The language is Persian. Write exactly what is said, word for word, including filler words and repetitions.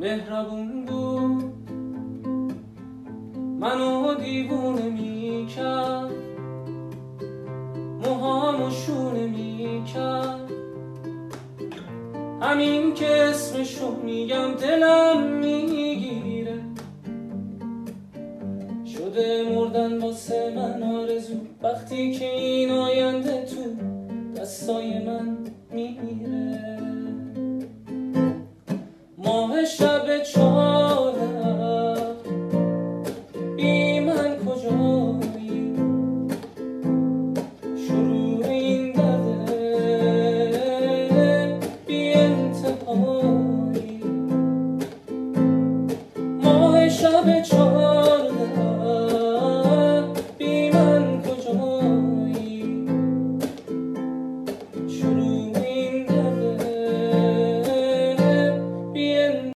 مهربون بود، منو دیوونه میکرد، موهامو شونه میکرد. همین که اسمشو میگم دلم میگیره، شده مردن واسه من آرزو وقتی که این آینده تو دستای من میره. ماه شب چهار